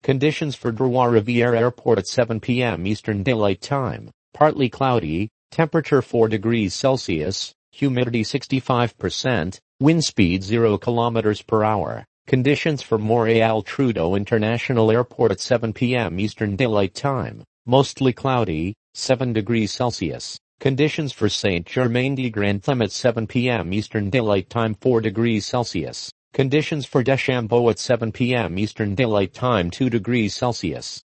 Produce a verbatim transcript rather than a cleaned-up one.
Conditions for Trois-Rivières Airport at seven p m Eastern Daylight Time. Partly cloudy, temperature four degrees Celsius, humidity sixty-five percent, wind speed zero kilometers per hour. Conditions for Montréal Trudeau International Airport at seven p m Eastern Daylight Time. Mostly cloudy, seven degrees Celsius. Conditions for Saint-Germain-de-Grantham at seven p m Eastern Daylight Time four degrees Celsius. Conditions for Deschambault at seven p m Eastern Daylight Time two degrees Celsius.